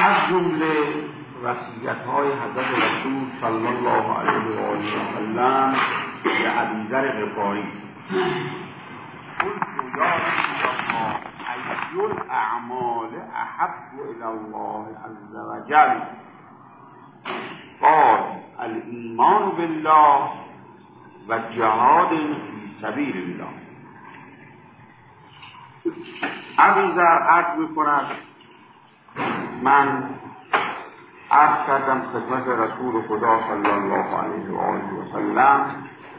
از جمله وصیت‌های حضرت رسول صلی الله علیه و آله و سلم به ابوذر غفاری: قلت یا رسول الله ای الاعمال احب الی الله عز وجل؟ قال الایمان بالله و جهاد فی سبیل الله. ابوذر عرض می‌کند من عرض کردم خدمت رسول خدا صلی الله علیه و آله و سلم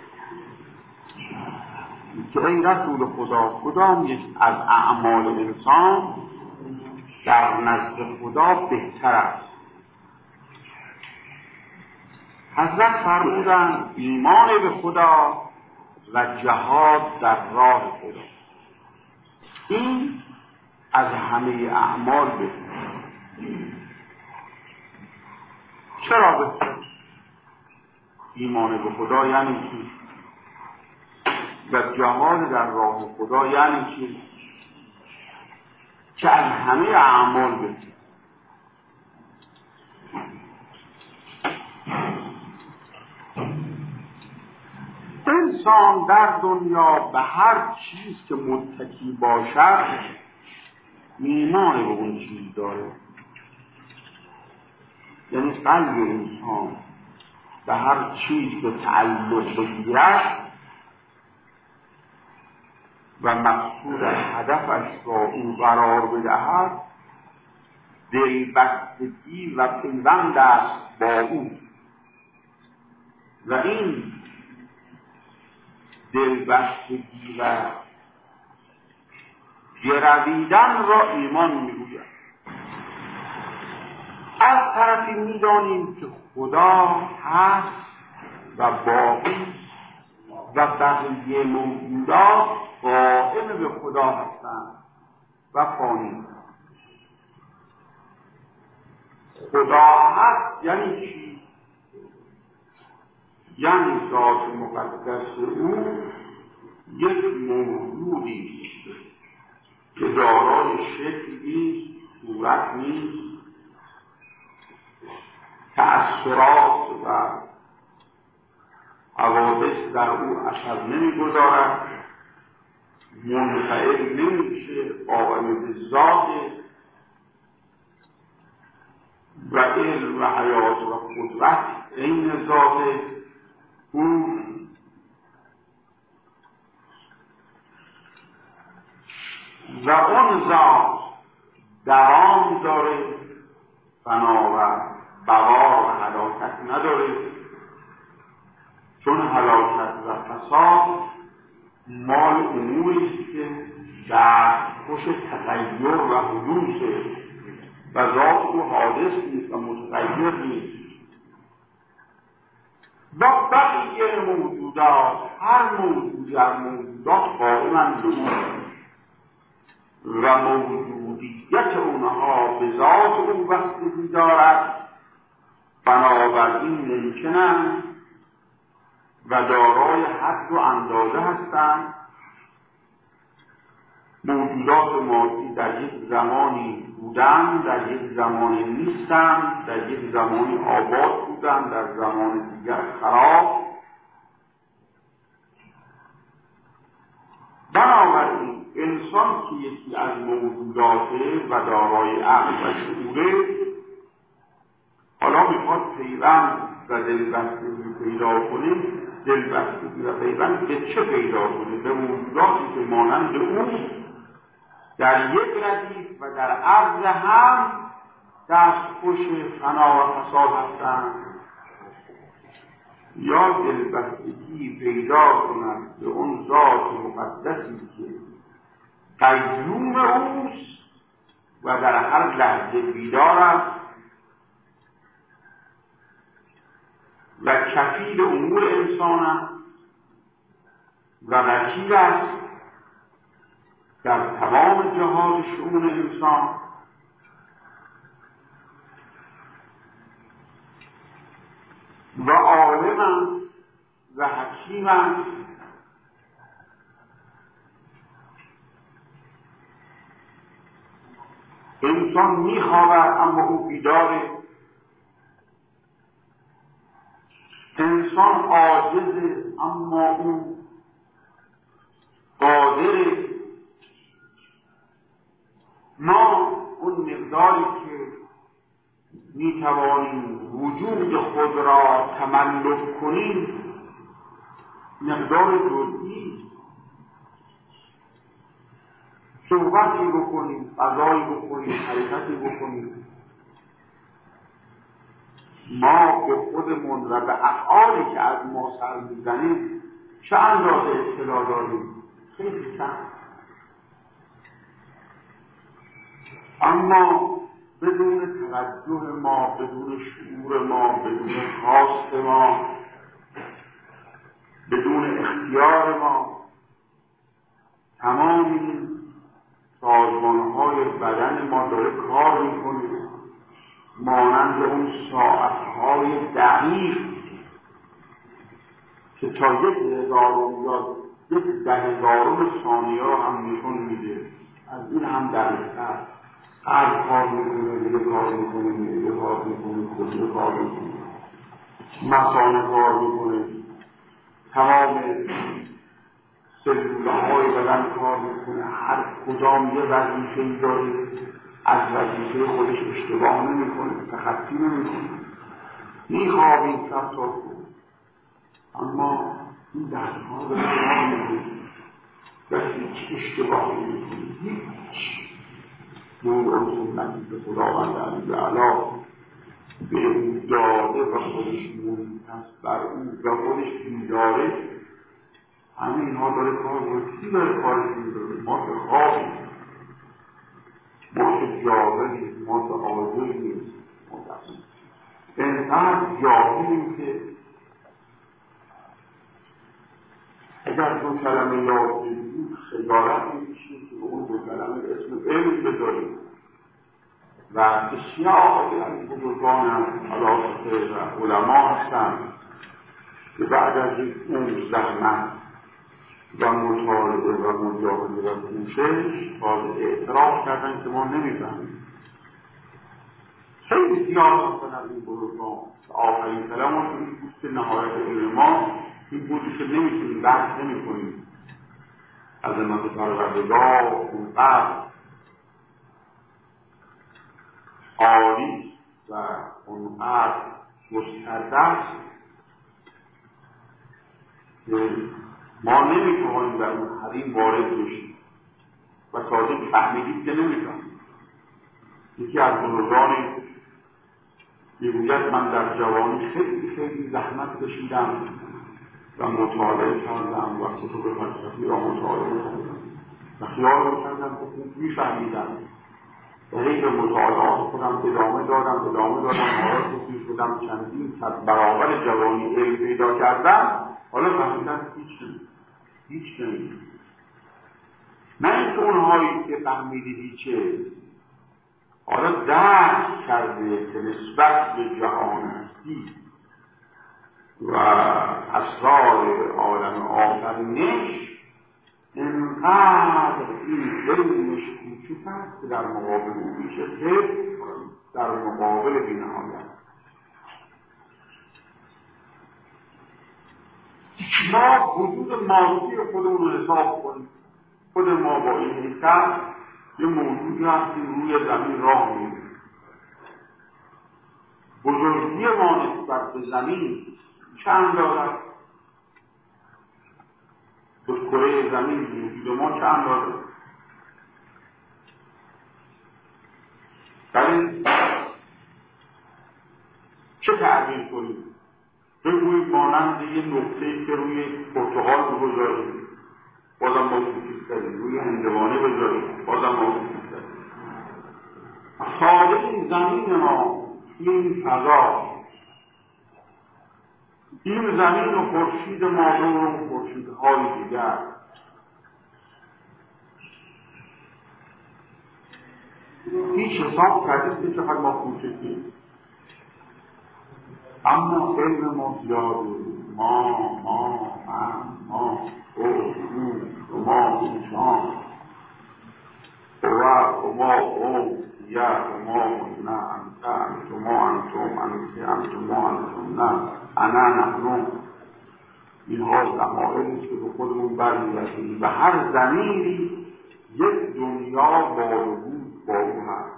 که ای رسول خدا، کدام یک از اعمال انسان در نزد خدا بهتر است؟ حضرت فرمودند ایمان به خدا و جهاد در راه خدا. این از همه اعمال بهتر. چرا بهتر؟ ایمان به خدا یعنی چی؟ و جهاد در راه خدا یعنی چی؟ که از همه اعمال بهتر. انسان در دنیا به هر چیز که متکی باشد ایمان به اون چیز داره. یعنی قلب انسان به هر چیز که تعلق بگیرد و مقصودش هدفش را او قرار بدهد دلبستگی و پیوند است با او و این دلبستگی و گرویدن را ایمان میگوید. از طرفی میدانیم که خدا هست و باقی و بقیه موجودات قائم به خدا هستند و فانی. خدا هست یعنی چی؟ یعنی ذات مقدس او یک موجودی که دارای شکل نیست، صورت نیست، تأثیرات و حوادث در او اثر نمیگذارد، منفعل نمیشه، قائم به ذات و علم و حیات و قدرت عین ذات او و اون ذات دوام داره، فنا و بقا و هلاکت نداره، چون هلاکت و فساد مال اموریست که در خوش تغییر و حدوثه و ذات او حادث نیست و متغیر نیست. با بقیه موجودات، هر موجودی از موجودات قائمند به او و موجودیت اونها به ذات او بستگی دارد، بنابراین ممکنند و دارای حد و اندازه هستند. موجودات مادی در یک زمانی بودند، در یک زمانی نیستند، در یک زمانی آباد بودند، در زمان دیگر خراب. بنابراین انسان که یکی از موجوداته و دارای عقل و شعوره، حالا میخواد پیوند و دلبستگی پیدا کنه. دلبستگی و پیوند به چه پیدا کنه؟ به موجوداتی که مانند او در یک ردیف و در عرض هم دستخوش فنا و فساد هستند، یا دلبستگی پیدا کنند به اون ذات مقدسی که قیوم اوست و در هر لحظه بیدار است و کفیل امور انسان است و وکیل است در تمام جهات شؤون انسان. و عالم است و حکیم است انسان میخوابد اما او بیداره. انسان عاجزه اما او قادره. ما اون مقداری که میتوانیم وجود خود را تملک کنیم مقدار جزئی، صحبتی بکنیم، غذایی بکنیم، حرکتی بکنیم، ما به خودمون و به افعالی که از ما سر میزنیم چه اندازه اطلاع داریم؟ خیلی سخت. اما بدون توجه ما، بدون شعور ما، بدون خواست ما، بدون اختیار ما، تمام این سازمان‌های بدن ما داره کار میکنه مانند اون ساعت‌های دقیق که تا 1000 یا 10,000 ثانیه هم نشون میده. از این هم دقیق‌تر هر کار میکنه، دیگه کار میکنه، دیگه کار میکنه، دیگه کار میکنه، مثانه کار میکنه، تمام سلوله‌های بدن کار میکنه، هر کدام یه وظیفه‌ای داره، از وظیفه خودش اشتباه نمیکنه، تخطی نمیکنه. میخوابیم شب تا صبح، اما این دست‌ها رو کار میکنه و هیچ اشتباهی نمیکنه. هیچ نور اون سنتی که خداوند علی‌اعلی به او داده و خودش منحصر بر او و خودش بیداره، همه اینها داره کار کنه. کی داره کارش می‌کنه؟ ما که خوابیم، ما که جاهلیم، ما که عاجزیم، انقدر جاهلیم که اگر 2 کلمه یاد بگیریم خجالت می‌کشیم که به اون 2 کلمه اسم علم بذاریم. و بسیار از بزرگان علاقه و علما هستند که بعد از یک عمر زحمت و مطالعه و مجاهده و کوشش باز اعتراف کردن که ما نمیفهمیم. خیلی زیاد هستن از این بزرگان. آخرین کلامشون این بود که نهایت علم ما این بود که نمیتونیم بحث نمیکنیم. عظمت پروردگار اونقدر عالی و اونقدر گسترده است که ما نمیتوانیم در اون حریم وارد بشیم و تازه فهمیدیم که نمیتوانیم. یکی از بزرگانی میگوید من در جوانی خیلی زحمت کشیدم و مطالعه کردم و کتب فلسفی را مطالعه کردم و خیال می‌کردم که خوب میفهمیدم. به مطالعات خودم ادامه دادم حالا که شدم چندین صد برابر جوانی علم پیدا کردم، حالا فهمیدم هیچ نمیدونم. نه اینکه اونهایی که فهمیدی هیچه، حالا درک کرده که نسبت به جهان هستی و اسرار عالم آفرینش اینقدر این علمش کوچک است که در مقابل او میشه حفظ، در مقابل بی‌نهایت. ما وجود مادی خودمون رو حساب کنیم. خود ما با این حیثیت یه موجودی هستیم روی زمین راه میریم. بزرگی ما نسبت به زمین چند دارد؟ به کره زمین وجود ما چند دارد؟ ولی چه تعبیر کنیم؟ بگوییم مانند یه نقطه‌ای که روی پرتقال بگذاریم، بازم ما کوچک‌تریم، روی هندوانه بذاریم، بازم ما کوچک‌تریم. ساده این زمین ما، این فضا، این زمین و خورشید ما و خورشیدهای دیگر، هیچ حساب کردید که چقدر ما کوچکیم. اما علم ما زیاده. ما او شما ایشان و ما ما نه انتم ما انتم ما انتم نه انا نحن. اینها ضمائری است که به خودمون برمیگردیم و هر ضمیری یک دنیا با وجود با او هست.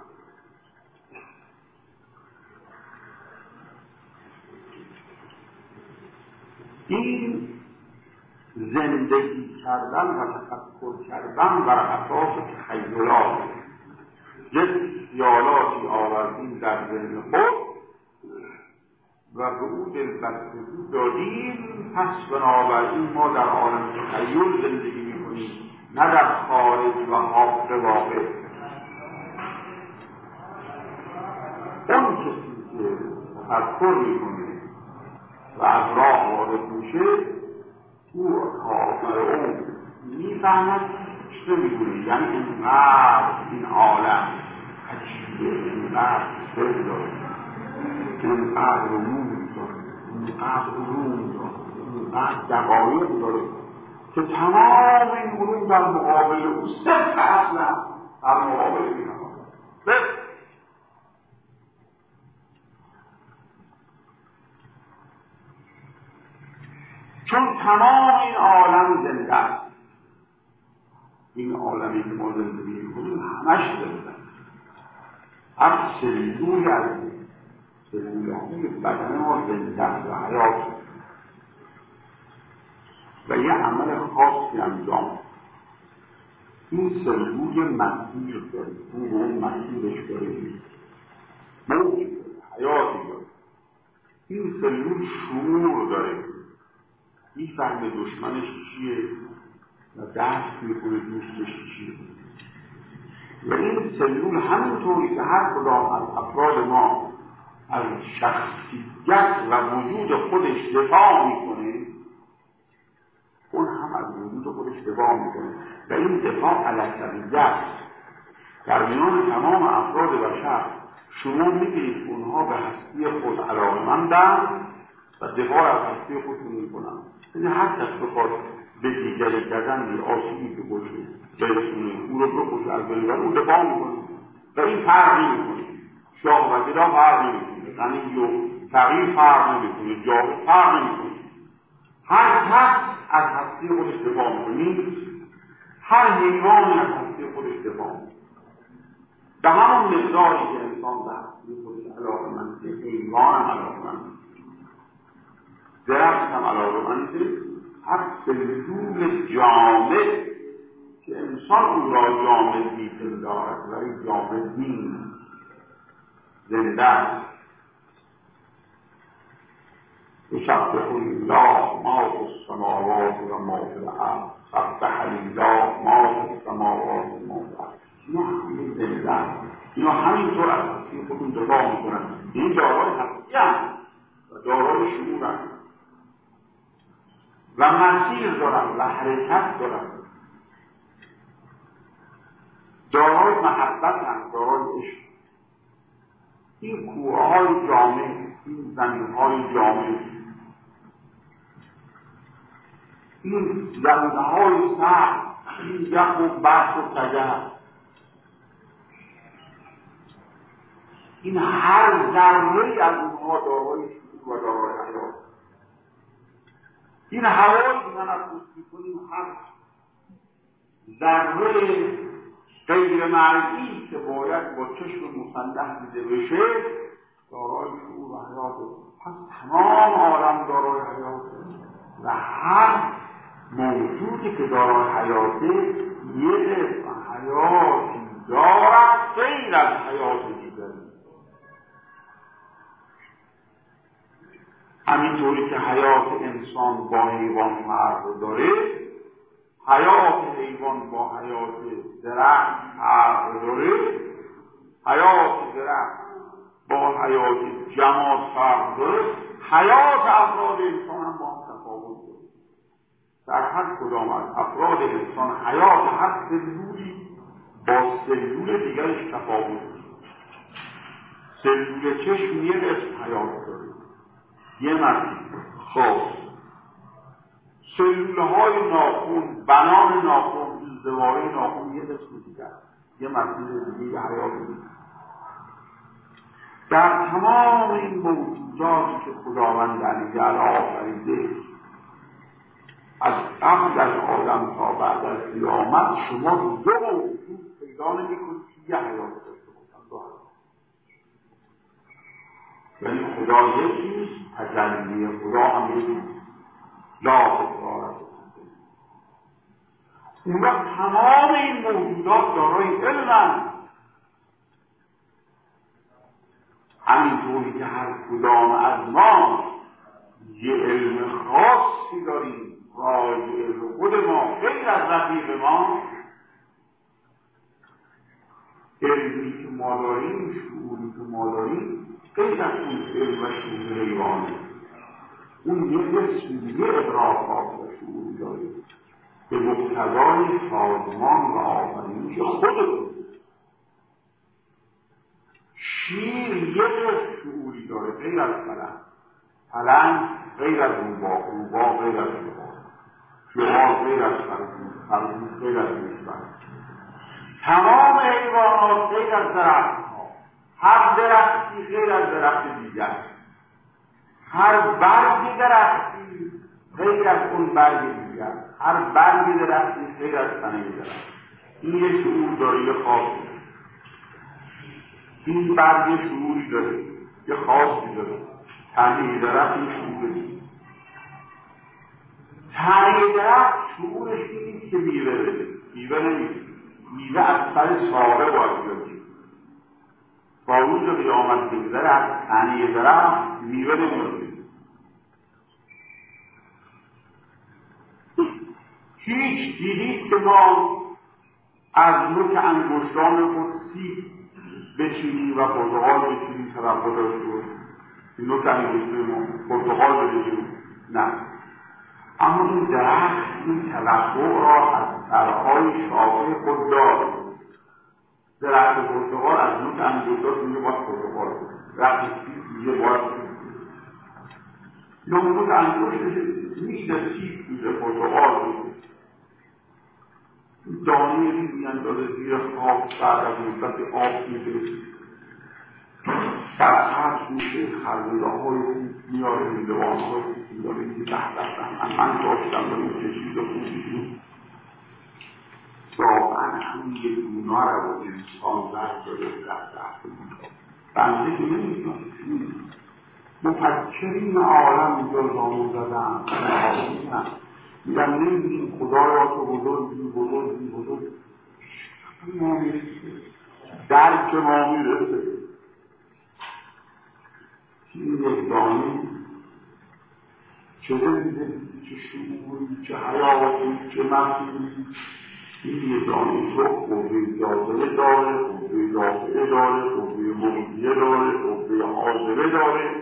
این زندگی کردن و تفکر کردن بر اساس تخیلات، یک خیالاتی آوردیم در ذهن خود و به او دلبستگی دادیم، پس بنابراین ما در عالم تخیل زندگی میکنیم، نه در خارج و حاق واقع. اون کسی که تفکر میکنه و از راه وارد میشه، او کافر اون میفهمد چه میدونه، یعنی اینقدر این عالم عجیبه، اینقدر سر داره، اینقدر علوم داره، اینقدر علوم داره، اینقدر دقایق داره که تمام این علوم در مقابل او صفر اصلا در مقابل این صفر. چون تمام این عالم زنده است، این عالمی که ما زندگی می‌کنیم همش زنده است. هر سلولی از سلول‌های بدن ما زنده است و حیات و یه عمل خاصی انجام. این سلول مسیر داره، اون مسیرش داره، موج داره، حیاتی داره. این سلول شعور داره، میفهمه دشمنش چیه و دست میکنه دوستش چیه. و این سلول همینطوری که هر کدام از افراد ما از شخصیت و وجود خودش دفاع میکنه، اون هم از وجود خودش دفاع میکنه و این دفاع علیه در میان تمام افراد بشر. شما میبینید اونها به هستی خود علاقه‌مندند و دفاع از هستی خودشون میکنن. یعنی هر کس بخواد به دیگری کردن آسیبی بکشه، برسونه، او رو بکشه، از بین او دفاع میکنه و این فرق نمیکنه. شاه و گدا فرق نمیکنه، غنی و فقیر فرق نمیکنه، جاهل فرق نمیکنه. هر کس از هستی خودش دفاع میکنه. هر حیوانی از هستی خودش دفاع میکنه. به همون مقداری که انسان به هستی خودش علاقه‌منده، حیوان هم علاقه‌منده، درخت هم علاقه‌منده، هر سلول جامد که انسان او را جامد دیدن دارد ولی جامد نیست، زنده است. یسبح الله ما فی السماوات و ما فی الارض، سبح لله ما فی السماوات و ما فی الارض. اینا همین زنده است، اینا همینطور از هستی خودشون دفاع میکنن. این دارای هستی هست و دارای شعور هست و مسیر دارن و حرکت دارن، دارای محبت هم، دارای عشق. این کوههای جامع، این زمینهای جامع، این زمینهای سخت، این یخ و برف و تگه، این هر ذره از اونها دارای شعور و دارای حیات. این هوایی که تنفس می‌کنیم هر ذره غیر مرئی که باید با چشم مسلح دیده بشه دارای شعور و حیاته. پس تمام عالم دارای حیاته و هر موجودی که دارای حیاته یه قسم حیاتی دارد غیر از حیات دیگری. همینطوری که حیات انسان با حیوان فرق داره، حیات حیوان با حیات درخت فرق داره، حیات درخت با حیات جماد فرق داره، حیات افراد انسان هم با هم تفاوت داره. در هر کدام از افراد انسان حیات هر سلولی با سلول دیگرش تفاوت داره. سلول چشم یه قسم حیات داره، یه مسیر خاص. سلولهای ناخن، بنان ناخن، زواره ناخن یه قسم دیگر، یه مسیر دیگه، یه حیات دیگه. در تمام این موجوداتی که خداوند عزوجل آفریده از قبل از آدم تا بعد از قیامت، شما دو موجود پیدا نمی‌کنید که یه حیات داشته باشن، دو حیات. یعنی خدا یکیست، تجلی خدا هم یکیست، لا تکرار. اون وقت تمام این موجودات دارای علمند، همینطوری که هر کدام از ما یه علم خاصی داریم راجع به خود ما، غیر از رفیق ما. علمی که ما داریم، شعوری که ما داریم، غیر از اون علم و شعور حیوانی، اون یه قسمی یه ادراکات و شعوری داریم به مقتضای سازمان و آفرینش خودمون. شیر یه قسم شعوری داره غیر از پلنگ، پلنگ غیر از روباه، روباه غیر از روباه، شعار غیر از خرگوش غیر از میشبر، تمام حیوانات غیر از درخت ها، هر درختی غیر از درخت دیگر، هر برگ درختی غیر از اون برگ دیگر، هر برگ درختی غیر از تنه درخت. این یه شعور داره، یه خاصی. این برگ شعوری داره، یه خاصی داره. تنه درخت این شعور داره. تنه درخت شعورش نیست که میوه بده، میوه نمیده، میوه از سر ساره باید بیاد. با روز قیامت بگذره از تنه درخت میوه نمیاد. هیچ دیدید که ما از نوک انگشتان خود سیب بچینیم و پرتقال بچینیم توقع داشته باشیم؟ این نوک انگشتان ما پرتقال بچینیم؟ نه. اما این درخت این توقع را از سرهای شاخه خود دارد. درخت پرتقال از نوک انگشتان میگه باید پرتقال بچینیم، درخت سیب میگه باید نوک انگشتش میده سیب میده پرتقال میده. دانه میاندازه زیر خاک، بعد از مدت آب میده، سرسبز میشه، خربوزه های خوب میاره، لیوان های خوب میاره، میگه من داشتم و این چه چیز خوبی واقعا همین یه دونا رو انسان برداره در بنده که نمیدونم مفکرین عالم اینجا زانو زدن میگن نمیدونیم خدا را تو بزرگی ما میرسه، درک ما میرسه. این یک دانی چه زنده، چه شعوری، چه حیاتی، چه مفهومی، این یک دانی تو قوه جاذبه داره، قوه دافعه داره، قوه مغزیه داره، قوه حاضره داره،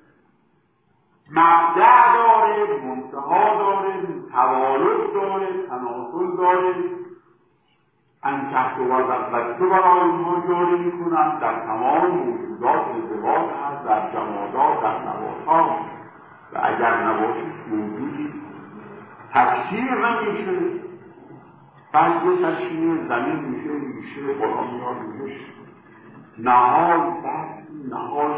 مبدأ داره، منتها داره، توالد داره، تناسل داره. انکشف و وزبسته برای اونها جاری میکنن. در تمام موجودات ازدواج هست، در جمادات، در نباتات، و اگر نباشید موجودی تفسیر نمیشه. بعد یه تشکیل زمین میشه قرآن میاد میشه نهال بعد نهال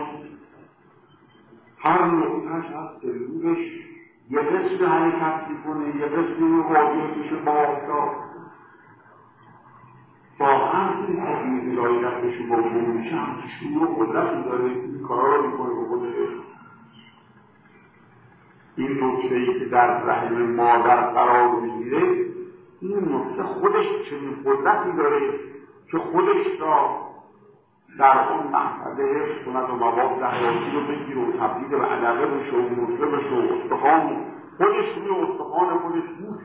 هر نقطهش هست سلولش یه قسم حرکت میکنه، یه قسم واجه میشه با آفتاب. واقعا این حقیقی رای رفتشو با بوم میشه هم شعور و قدرتی داره، این کارا رو میکنه با خودش. این نطفه‌ای که در رحم مادر قرار میگیره، این نطفه خودش چنین قدرتی داره که خودش را در اون محفظه حفظ کند و مواد حیاتی رو بگیره و تبدیل به علقه بشه و نطفه بشه و استخوان خودش روی استخوان خودش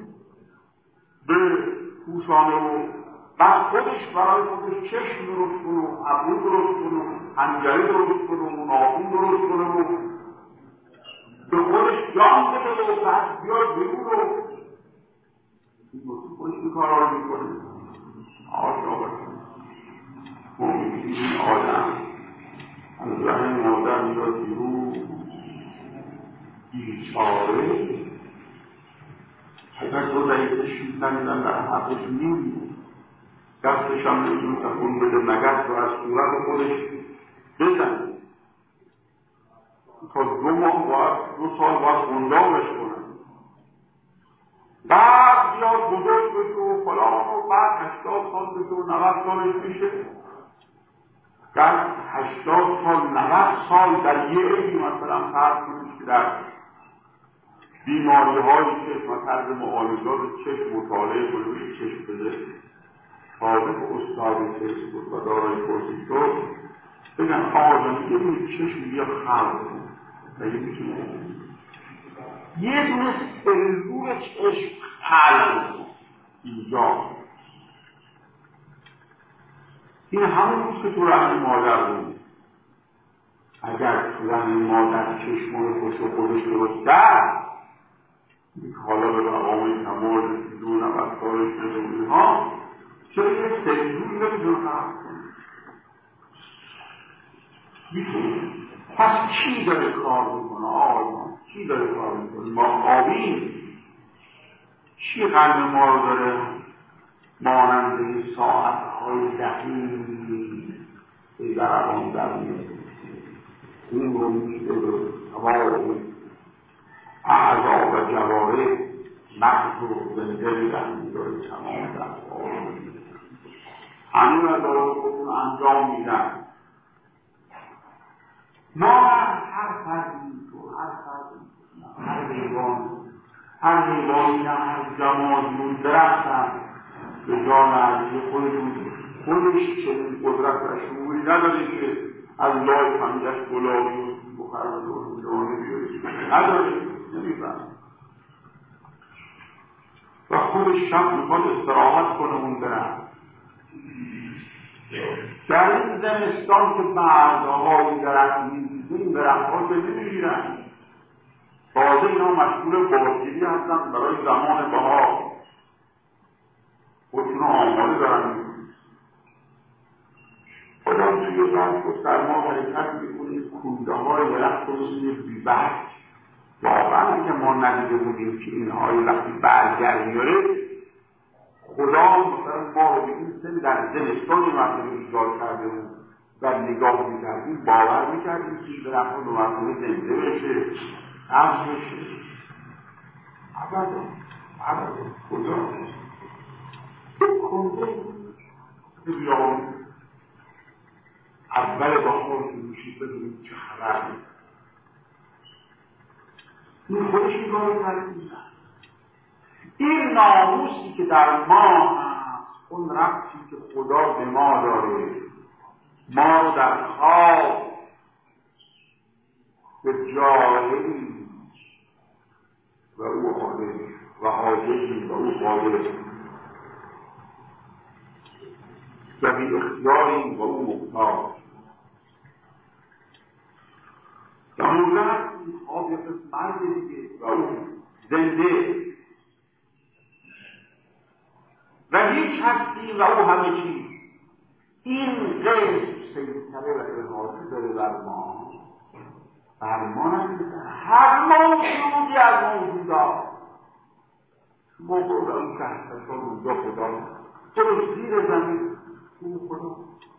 به پوشانه و بعد خودش برای خودش چشم درست کنه و ابرو درست کنه و حنجره درست کنه و ناخن درست کنه و به خودش جان بده و بعد بیاد بیرون رو این خودش این کارا رو میکنه. آشنا باشه این آدم از رحم مادر میاد بیرون بیچاره اگر دو دقیقه شیدن در حقش میمونه، دستش هم نمیتونه تکون بده، مگس رو از صورت خودش بزن. 2 سال باید گندامش کنن، بعد بیاد بزرگ بشه و فلان و بعد 80 سال بشه و 90 سالش میشه. در 80 سال 90 سال در یه عیدی مثلا فرض کنید که در بیماری های چشم و طرز معالجات چشم مطالعه کنید، چشم بده صادق استاد چشم بود و دارای پرسی شد بگن آقا یه دونه چشم بیا خلق کن و یه میتونه یه دونه سلول چشم خلق کن اینجا. این همون روز که تو رحم مادر بود. اگر تو رحم مادر چشمان خودش درست کرد حالا به مقام کمال بدون افکارش شده اونها چرا یه سلول نمیتونه خلق کنه؟ میتونه. پس کی داره کار میکنه؟ آقایان کی داره کار میکنه؟ ما آبیم. چی قلب ما رو داره ماننده ساعتهای دقیقی به دربان در میده؟ این رو میشه به تمام اعضا و جواره مغز و زنده در میداره تمام در همین را داره خودتون انجام میدن. ما هر فردی تو هر حیوانی هر جمادی درختن به جان عزیز خودش چنین قدرت و شعوری نداره که از لای پنجش گلابی و بخرد و جانه بیارید نداره، نمیفهم و خودش شب میخواد استراحت کنه اون درخت. در این زمستان که مردهای درخت میگیزه این درخت ها که نمیگیرن تازه اینا مشغول بازگیری هستن برای زمان بهار خودشون آماده دارن میکنن. خدا توی برد و سرما حرکت میکنید کنده های درخت رو میکنید بی برگ. واقعا که ما ندیده بودیم که اینهای وقتی برگر میاره خدا مثلا ما رو به این سن در زمستانی مرتبه ایجاد کرده بود و نگاه میکردیم باور میکردیم که درخت رو مرتبه زنده بشه سبز بشه. ابدا خدا کنده بیان اول بخار که میشید بدونید چه خبر این خودش این کارو کردیم. این ناموسی که در ما هست اون ربطی که خدا به ما داره ما رو در خواب به جاهلی و او حاضر و حاضری و او قادر و بی اختیاری و او مختار و اون رفت این خواب یک مرد دیگه و او زنده و هیچ هستی و او همه چیز. این غیر سیطره و احاطه داره بر ما نمیده هر موجودی از موجودات شما برو در اون کهکشان اونجا خدا برو زیر زمین اون خدا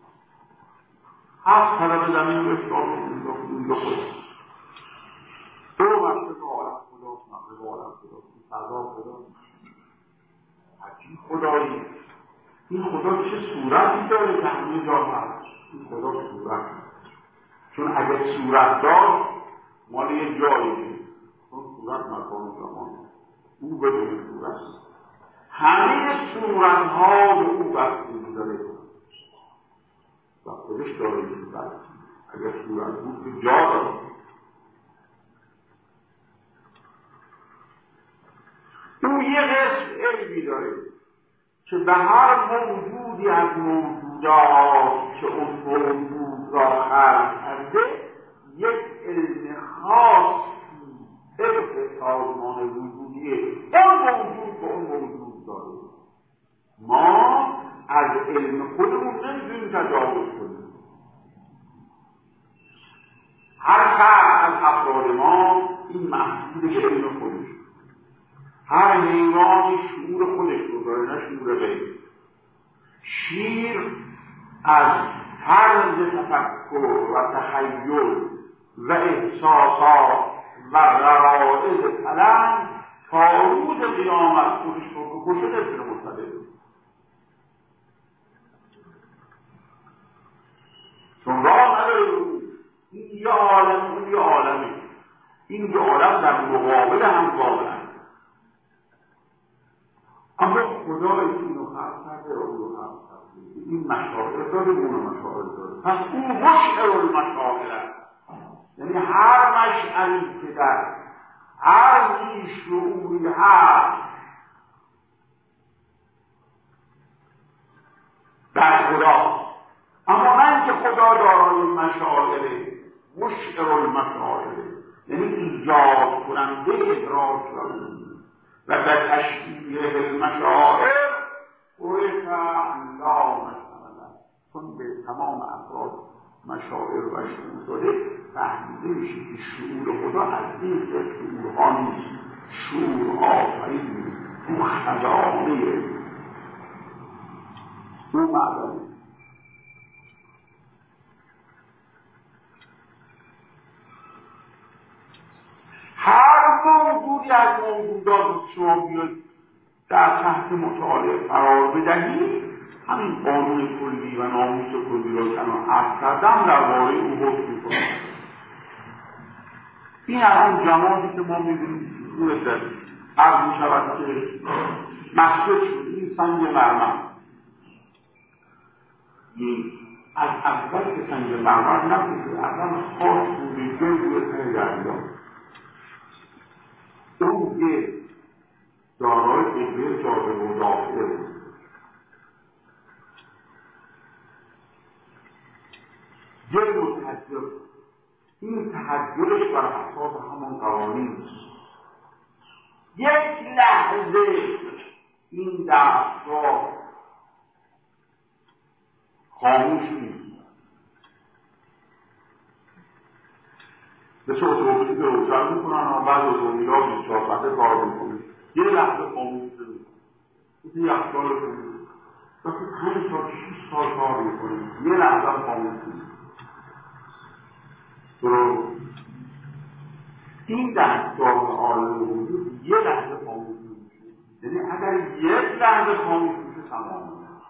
هست طرف زمین رو اشتار اونجا خدا برو مشرق عالم خداست مغرب عالم خداست فضا خداست. عجیب خدایی. این خدا چه صورتی داره که همه جا هست؟ این خدا صورت چون اگر صورت داشت مال یه جایی چون صورت مکان زمان او بدون صورت همه صورت ها به او بستگی داره و خودش داره صورت. اگر صورت بود که جا داره. او یه قسم علمی داره که به هر موجودی از موجودات که اون موجود را خلق کرده یک علم خاصی طبق سازمان وجودیه اون موجود به اون موجود داره. ما از علم خودمون نمیتونیم تجاوز کنیم. هر فرد از افراد ما این محدود به علم خودش. هر حیوانی شعور خودش رو داره نه شعور غیر. شیر از طرز تفکر و تخیل و احساسات و غرائز پلنگ تا روز قیامت خودش رو کشه نمیتونه مطلع بود. چون راه نداره رو این یه عالم اون یه عالمه، این دو عالم در مقابل هم واقعا. اما خدایی که اینو خلق کرده اون رو خلق کرده، این مشاعر داره اون مشاعر داره، پس اون مشعر المشاعر است. یعنی هر مشعری که در هر شعوری هست در خدا، اما من که خدا دارای مشاعره، مشعر المشاعره، یعنی ایجاد کننده ادراک و در تشکیل المشاعر عرف لا مشاعر، چون به تمام افراد مشاعر و شعور داره فهمیده میشه که شعور خدا از این شعورها نیست، شعور آفرین او خزانه او معلومه. هر موجودی از موجودات شما بیاد در تحت مطالعه قرار بدهید، همین قانون کلی و ناموس کلی را کنان عرض کردم درباره او حکم می‌کنم. این الان جماعتی که ما می‌بینیم روی در عرض می‌شود که مسجد شد، این سنگ مرمر، این از اول که سنگ مرمر نبوده، اول خاص بوده جای روی ته دریا، اون یه دارای قدره جاذبه و دافعه بود. یه متحجر، این تحجرش بر اساس همان قوانین است. یک لحظه این دستگاه خاموش نیست، مثل اتومبیلی که روشن میکنن و بعد اتومبیل‌ها 24 ساعته کار میکنه، یه لحظه خاموش نمیشه، مثل یخچال کنید وقتی 5 تا 6 سال کار میکنه یه لحظه خاموش نیست. این دستگاه عالم وجود یه لحظه خاموش میشه، یعنی اگر یک لحظه خاموش میشه تمام.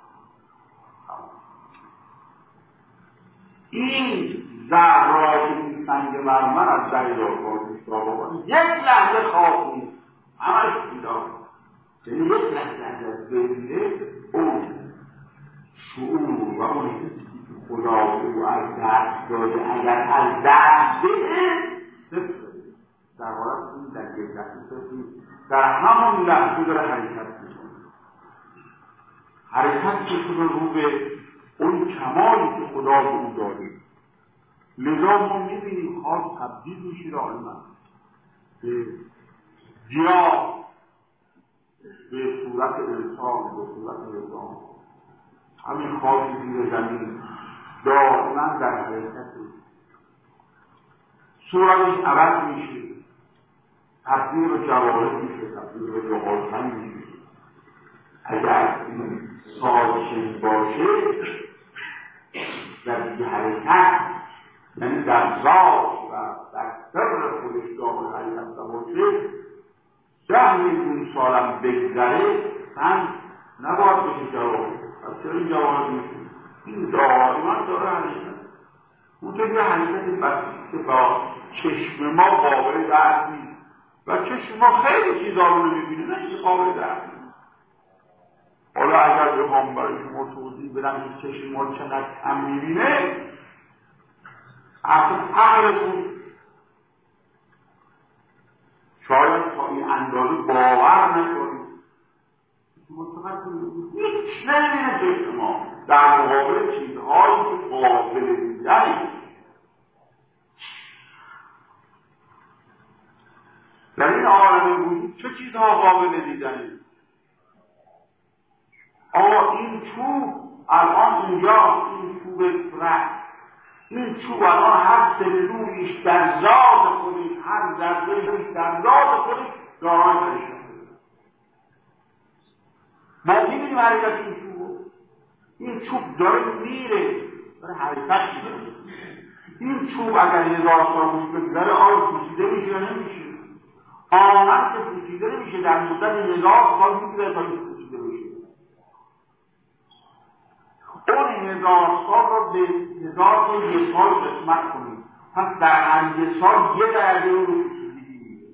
این ذرات این سنگ مرمر از دریا کارش دارد یک لحظه خواب نیست، همش بیدار، یعنی یک لحظه از بینه اون شعور و اون حسی که خدا او از دست داده اگر از دست بده صفر، در حالت این در یک لحظه در همون لحظه داره حرکت میکنه، حرکت میکنه رو به اون کمالی که خدا به او داده. لذا ما میبینیم خاص تبدیل میشه دائما به گیاه، به صورت انسان، به صورت نظام، همین خاص زیر زمین دائما در حرکت صورتش عوض میشه، تبدیل به جواهر میشه، تبدیل به جواهر میشه. اگر این سازشن باشه در بی حرکت، یعنی در ذات و در سر خودش داخل حرکت باشه، 10 میلیون سالم بگذره سنگ نباید بشه جواهر. از چرا این جواهر میشه؟ این دائما داره حرکت، اونطور یه حرکتی بسید که با چشم ما قابل درک نیست و چشم ما خیلی چیزا رو نمیبینه، نه اینکه قابل درک نیست. حالا اگر بخوام برای شما توضیح بدم که چشم ما چقدر کم میبینه، اصلا عقلتون شاید تا این اندازه باور نکنید. شما چقدر هیچ نمیبینه چشم ما در مقابل چیزهایی که قابل دیدنی. در این عالم وجود چه چیزها قابل دیدنی؟ این چوب الان اینجا، این چوب رنگ، این چوب الان هر سلولیش در ذات خودش، هر ذره‌ایش در ذات خودش دارای حرکت شده. ما می‌بینیم حرکت این چوب، این چوب داره میره، داره حرکت می‌کنه. این چوب اگر 1000 سال روش بگذره آیا پوسیده میشه یا نمیشه؟ آمد که پوسیده نمیشه، در مدت 1000 سال میگذره تا این پوسیده بشه. اون 1000 سال رو به 1000 تا یک سال قسمت کنید، پس در هر یک سال 1 درجه رو پوسیدگی میده.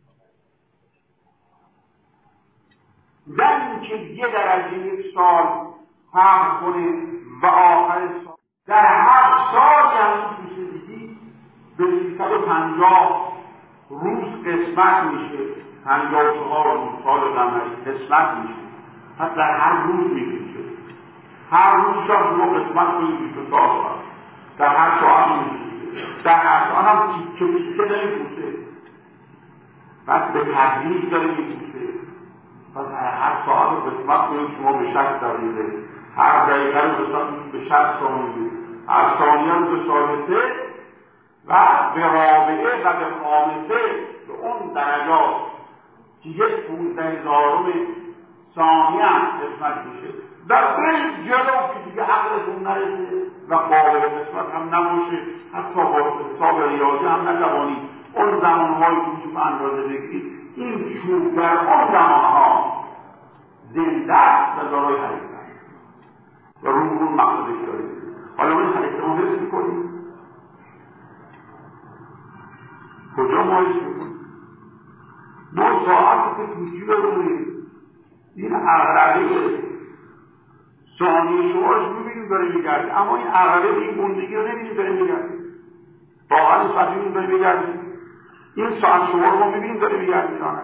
در این که 1 درجه یک سال فرق کنه و آخر سال در هر سال یعنی پوسیدگی به 350 روز قسمت میشه، 54 روز سال قمری قسمت میشه، پس در هر روز میشه، هر روز شما قسمت کنید 24 ساعت، در هر ساعت میشه، در هر ساعت هم تیکه داری پوسه، پس به تدریج داری میپوسه، پس هر ساعت رو قسمت کنید شما به 60 دقیقه، هر دقیقه رو قسمت کنید به 60 ثانیه، هر ثانیه رو به ثالثه و به رابعه و به خامسه به اون درجات که 1/15000 ثانیه هم قسمت میشه. در برید جلو که دیگه عقلتون نرسه و قابل قسمت هم نباشه، حتی با حساب ریاضی هم نتوانید اون زمانهایی که میشه اندازه بگیرید. این چوب در اون زمانها زنده است و دارای حرکت و رو مقصدش دارید. حالا ما این حرکت رو حس میکنیم کجا ما حس میکنیم؟ ما ساعت که توشی ببینیم این عقربه ثانیه شما رو میبینیم داره میگرده، اما این عقربه این گندگی رو نمیبینیم داره میگرده. واقعا این ساعت میبینیم داره میگرده، این ساعت شما رو ما میبینیم داره میگرده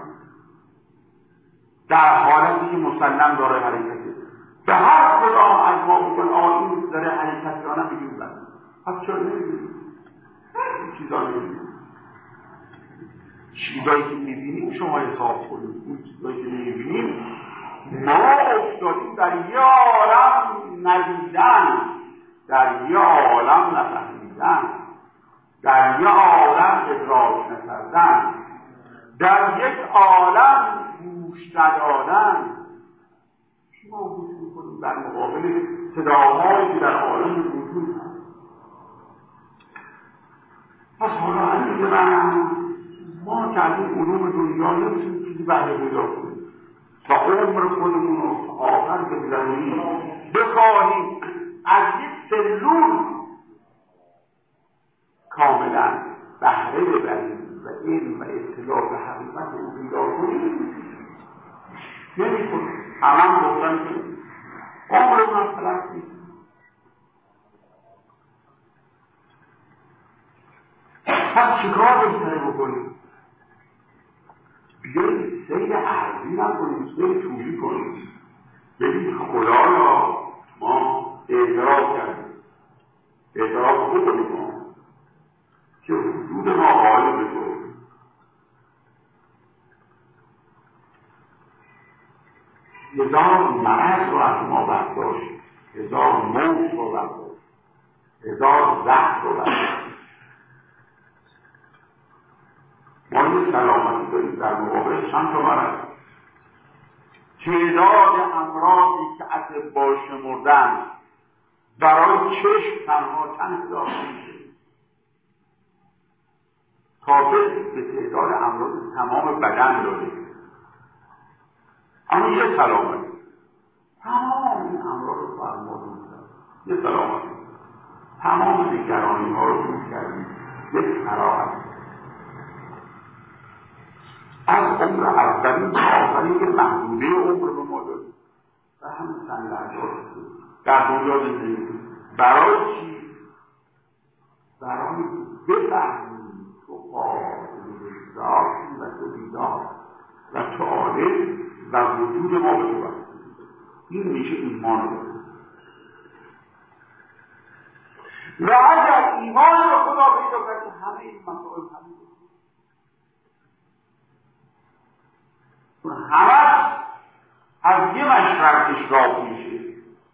در حالتی که مسلم داره حرکته. به هر کدام از ما بکن این داره حرکت داره بگیم بند پس چرا نمیبینیم؟ این چیزا نمیبینیم. چیزایی که میبینیم شما حساب کنید، این چیزایی که میبینیم ما افتادیم در یه عالم ندیدن، در یه عالم نفهمیدن، در یه عالم ادراک نکردن، در یک عالم گوش ندادن. شما گوش میکنید در مقابل صداهایی که در عالم وجود هست. پس حالا همین ما که از این علوم دنیا نمیتونیم چیزی بهره پیدا کنیم تا عمر خودمون رو آخر بگذاریم بخواهیم از یک سلول کاملا بهره ببریم و علم و اطلاع به حقیقت رو پیدا کنیم نمی‌کنیم. همه گفتن که عمر من فلک نیست. پس چیکار بهتره بکنیم؟ بیایید سیر عرضی نکنیم، سیر طولی کنیم، ببین خدا را ما اعتراف کردیم، اعتراف خود کنیم که وجود ما غالب تو، هزار مرض رو از ما برداشت، هزار موت رو برداشت، هزار زخم رو برداشت. ما یه سلامتی داریم در مقابل چند تا مرض. تعداد امراضی که اطباء شمردن برای چشم تنها چند هزار میشه، تابع به تعداد امراض تمام بدن داره. اما یه سلامتی تمام این امراض رو فرمودن، یه سلامتی تمام نگرانی ها رو دور کردیم، یک فراغت از عمر اولین تا آخرین که محدوده عمر رو ما داریم و همین سنگرها در دنیا زندگی. برای چی؟ برای بفهمیم تو قابل ذاتی و تو بیدار و تو عالم و وجود ما به تو بست. این میشه ایمان رو داریم. و اگر ایمان رو خدا پیدا کرد همه این مسائل همین همه از یه مشرق اشراف میشه،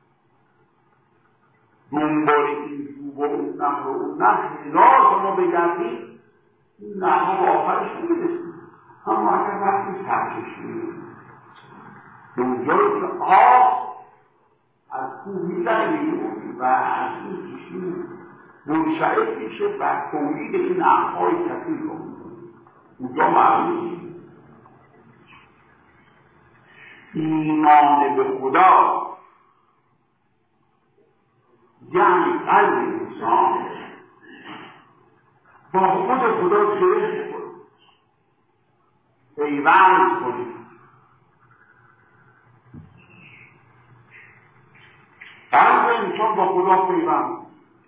دنبال این جوب و اون نهر و اون نهر هزار شما بگردید این نهر و آخرش میرسید. اما اگر وقتی سرچشمه به اونجایی که آب از کوه میزنه بیرون و از این چشمی منشعب میشه و تولید این نحوهای کثیر رو میکنه. اونجا معلوم ایمان به خدا یعنی قلب انسان با خود خدا گره کنه، پیوند کنه. قلب انسان با خدا پیوند،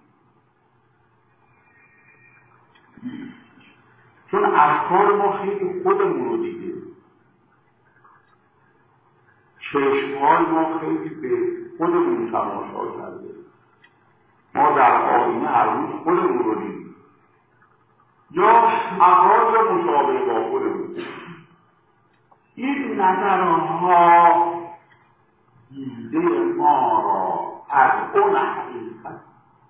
چون افکار ما خیلی خودمون رو دیگه، چشم‌های ما خیلی به خودمون تماشا کرده، ما در آینه هر روز خودمون رو دیدیم یا افراد مشابه با خودمون. این نظرها دیده ما را از اون حقیقت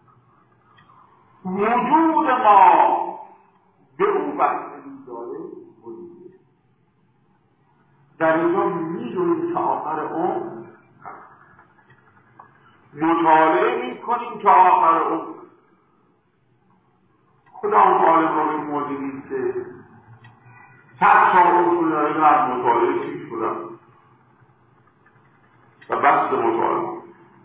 وجود ما به او بستگی داره بودیم. در اینجا میدونیم که آخر اون مطالعه میکنیم که آخر اون خدا عالم را شما دیدید که 100 سال اصول را از مطالعه پیش شدن و بحث مطالعه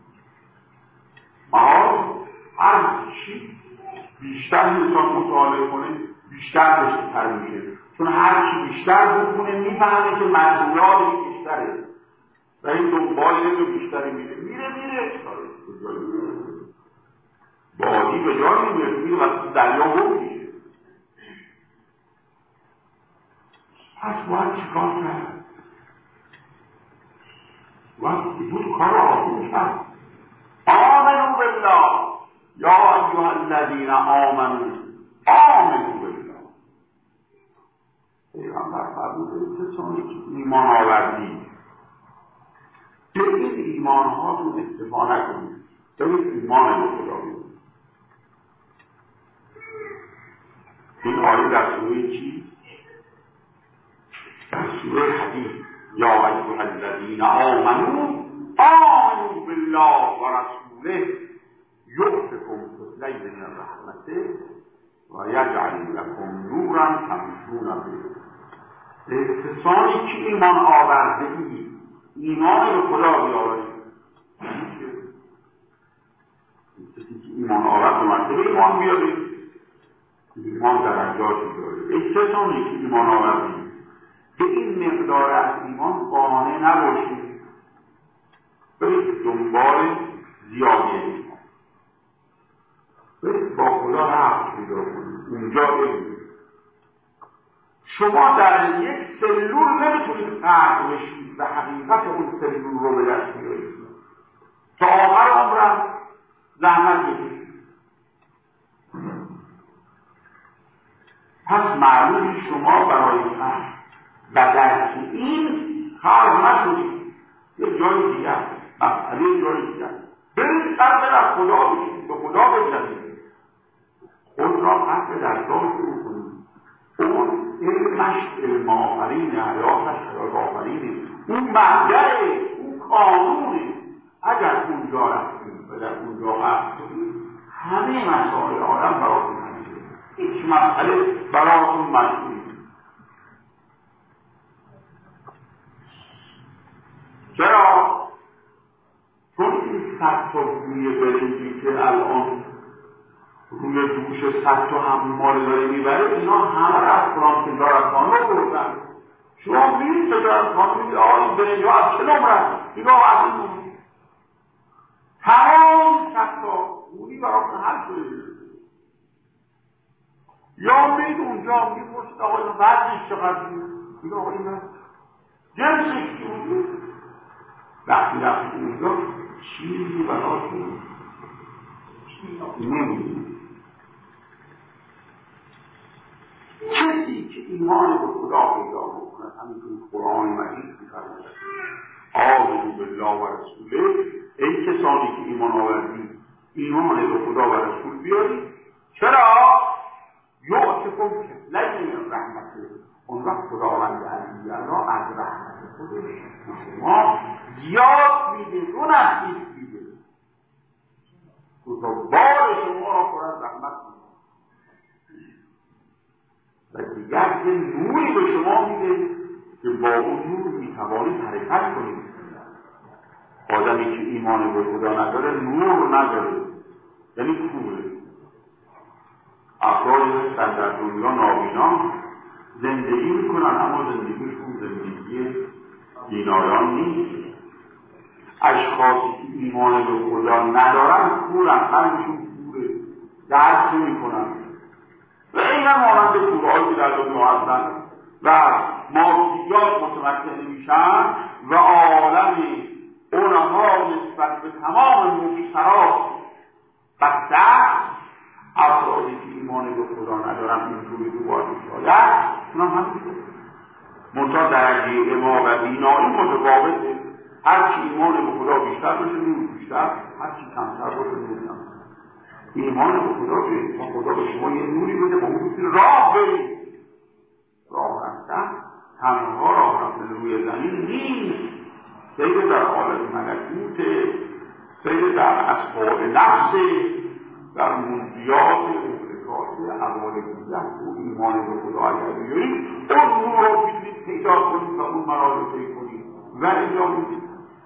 هر چی بیشتر انسان مطالعه کنه بیشتر بهتر میشه، چون هر چی بیشتر بکنه میفهمه که مسئولیاتش بیشتره و این دنبال بیشتری میره بادی به جایی میره وقتی دریا گم میشه. پس باید چیکار کرد؟ باید بود کار آسون کرد. آمنو بالله یا ایها الذین آمنو آمنو بالله. پیغمبر فرمود کسانی که ایمان آوردید به این ایمان هاتون اکتفا نکنید، به این ایمان به خدا بیارید. این آیه در سوره چی؟ در سوره حدید یا ایها الذین آمنو آمنو بالله و رسوله یؤتکم کفلین من رحمته و یجعل لکم نورا تمشون به. کسانی که ایمان آورده اید ایمان به خدا بیاورید. کسی که ایمان آورد به مرتبه ایمان بیارید، ایمان درجاتی داره. کسانی که ایمان آوردید به این مقدار از ایمان قانع نباشید، برید دنبال زیادی ایمان، برید با خدا رفت پیدا کنید. اونجا برید شما در یک سلول نمیتونید غرق بشید و حقیقت اون سلول رو به دست بیارید تا آخر عمرم زحمت بکشید. پس معلومی شما برای فهم و درک این خلق نشدید. یه جای دیگر مسئله جای دیگر برید قلب در خدا بشید، به خدا بجنید، خود را قلب در داشت رو کنید. اون علمش علم آفرین، حیاتش حیات آفرینه، اون مرجعه، اون قانونه. اگر اونجا رفتیم و در اونجا رفتیم همه مسائل عالم براتون همیشه، هیچ مسئله براتون مشغولی. چرا؟ چون این 100 تا گوی برنجی که الان روی دوش 100 تا حمال داره میبره، اینا همه را از فلان تجارتخانه رو بردن. شما میرید تجارتخانه میگید آقا این برنج ها از چه نمره؟ نگاه از این نمره تمام 100 تا گویی براتون حل شده. یا میرید اونجا میپرسید آقا این وزنش چقدر میگه آقا این جنسش چی بود؟ وقتی رفتید اونجا چیزی براتون نمیدید. کسی که ایمان به خدا پیدا بکنه، همینطور قرآن مجید می‌فرماید آمنو بالله و رسوله، ای کسانی که ایمان آوردید ایمان به خدا و رسول بیارید. چرا؟ یؤتکم کفلین من رحمته، اون وقت خداوند عزیز الله از رحمت خودش به شما زیاد میده، دو نصیب میده. دو تا بار شما را پر از زحمت می‌کنه و دیگر یه نوری به شما میده که با اون نور میتوانید حرکت کنید. آدمی که ایمان به خدا نداره نور نداره، یعنی کوره. افرادی هستن در دنیا نابینا زندگی میکنن اما زندگیشون زندگی بینایان نیست. اشخاصی که ایمان به خدا ندارن کورن، قلبشون کوره، درک نمیکنن و این هم مانند کورهایی که در دنیا هستن و مادیات متمکن میشن و عالم اونها نسبت به تمام مبصرات بسته. افرادی که ایمان به خدا ندارن اینطوری تو باید شاید اونا همینطور منتها درجه ما و بینایی متفاوته. هرچی ایمان به خدا بیشتر باشه نور بیشتر، هرچی کمتر باشه نور کمتر. ایمان به خدا که خدا به شما یه نوری بده با اون راه برید. راه رفتن تنها راه رفتن روی زمین نیست، سیر در حالت ملکوت، سیر در اسباب نفس، در منزیات مدرکات احوال دیگر و ایمان به خدا اگر بیارید اون نور رو بیدید پیدا کنید و اون مراحل طی کنید و اینجا میدید.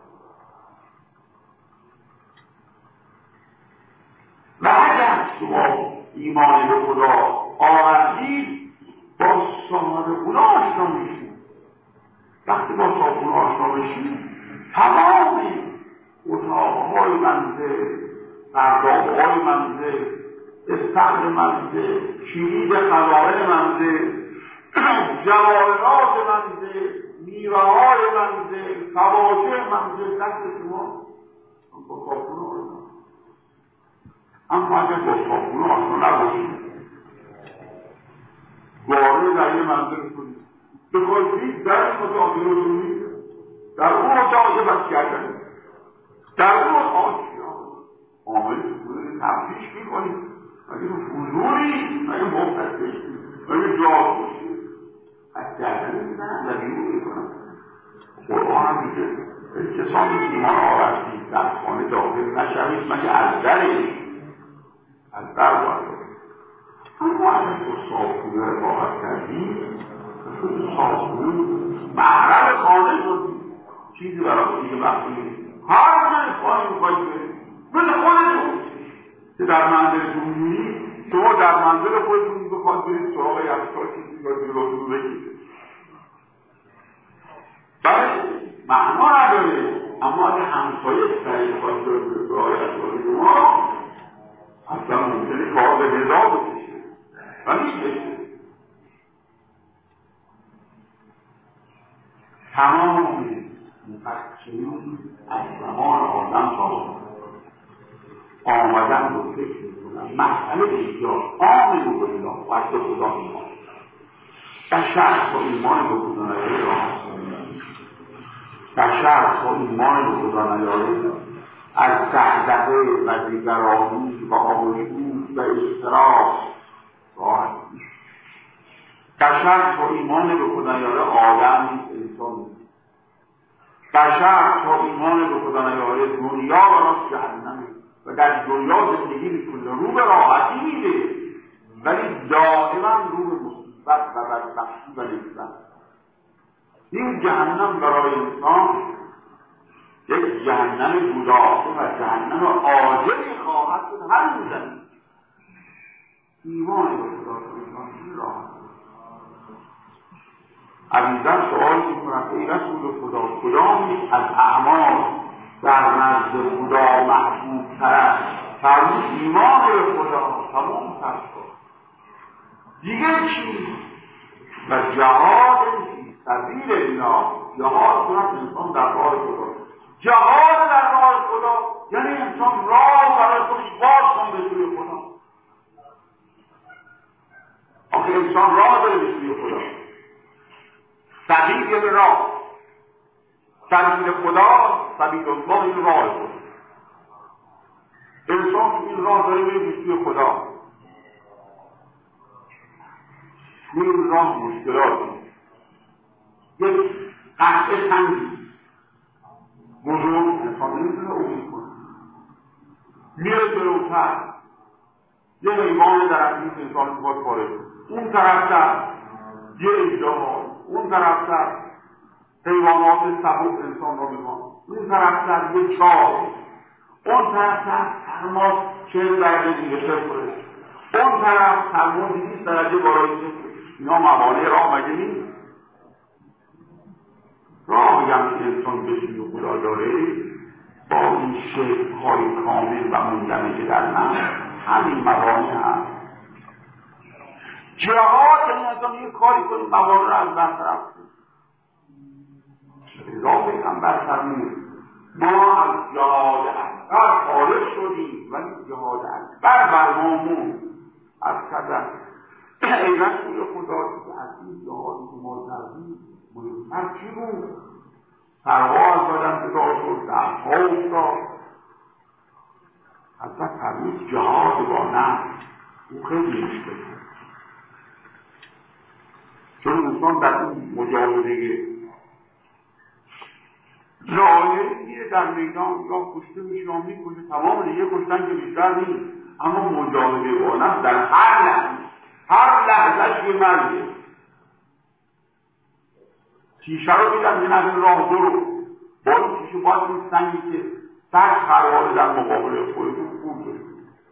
و اگر شما ایمان به خدا آوردید با صاحب آشنا میشید. وقتی با صاحب آشنا بشید تمام اتاقهای منزل، پردابهای منزل، استخر منزل، کلید خزائن منزل، جواهرات منزل، میوه‌های منزل، فواکه منزل دست شما با صاحب آشنا. اما اگر با صاحب آشنا نباشید وارد در یه منزل کنید بخواهید در متعادل رو کنید، در اون اتاق بس کردن، در اون عامل فضولی تفتیش میکنید. اگه فضولی اگه مفتش اگه جا باشید از کردن میزنن و بیرون میکنن. قرآن هم میگه کسانی که ایمان آوردید در خانه داخل نشوید مگه از درش از در باید. اما اگر تو صاحبونه رفاقت کردید شد صاحبونه محرم خانه شدید، چیزی برای دیگه وقتی هر جای خانه میخواید برید مثل خودتون که در منزلتون میرید شما در منزل خودتون بخواید برید سراغ یخچال چیزی یا جلوتون بگید بله معنا نداره. اما اگه همسایه سریع خواهد برید سراغ یخچال شما اصلا ممکنه کار به نزا بکشه و میشه. تمام مفکرین از زمان آدم تا آمدن رو فکر میکنن مسئله ایجاد آمنو بالله و از خدا ایمان بشر با ایمان به خدا نیاره راه بشر با ایمان به خدا نیاره از دغدغه و بیقراری و آغشگوش و اضطراب راحت میشه. بشر با ایمان به خدا نیاره آدم نیست، انسان نیست. بشر با ایمان به خدا نیاره دنیا براش جهنمه و در دنیا زندگی میکنه، رو به راحتی میده ولی دائما رو به مصیبت و بدبختی و نفرت. این جهنم برای انسان یک جهنم گذشته و جهنم عاجلی خواهد شد. هر میزنی ایمان به خدا کنید راحت. ابوذر سؤال میکنند ای رسول خدا کدامی از اعمال در نزد خدا محبوب تر است؟ فرمود ایمان به خدا تمام فرض کن دیگه چی؟ و جهاد فی سبیل الله، جهاد کند انسان در راه خدا. جهاد در راه خدا یعنی انسان راه برای خودش باز کن به سوی خدا. آخه انسان راه داره به سوی خدا. سبیل یعنی راه، سبیل خدا، سبیل الله این راه خدا. انسان تو این راه داره به سوی خدا. تو این راه مشکلاتی، یک قطعه تنگی بزرگ انسان نمیتونه امید کنه، میره جلوتر یه حیوان در این انسان میخواد پاره، اون طرفتر یه اژدها، اون طرفتر حیوانات سبک انسان رو میخواد، اون طرفتر یه چاه، اون طرفتر سرما 40 درجه دیگه کنه، اون طرف سرما 200 درجه بالای صفر. اینا موانع راه مگه نیست؟ راه میگم که انسان بشید و خدا داره با این شکل‌های کامل و مندمج در من همین موانع هست. جهات این انسان یه کاری کنیم موانع رو از برطرف کنیم. راه پیغمبر فرمود ما از جهاد اکبر خارج شدیم ولی جهاد اکبر بر ما موند. از کردن ای رسول خدا که از این جهادی که ما کردیم مهمتر چی بود؟ پرواز دادن جدا شد، دست‌ها افتاد. حتی فرمود جهاد با نفس او خیلی مشکله، چون انسان در این مجاهده ظاهریه در میدان یا کشته میشه یا میکشه، تمام دیگه کشتن که بیشتر نیست، اما مجاهده با نفس در هر لحظهش یه مرگه. تیشه رو میدن یه نظر راه برو، با این تیشه باید این سنگی که سگ خرواره در مقابل خودتون خون شد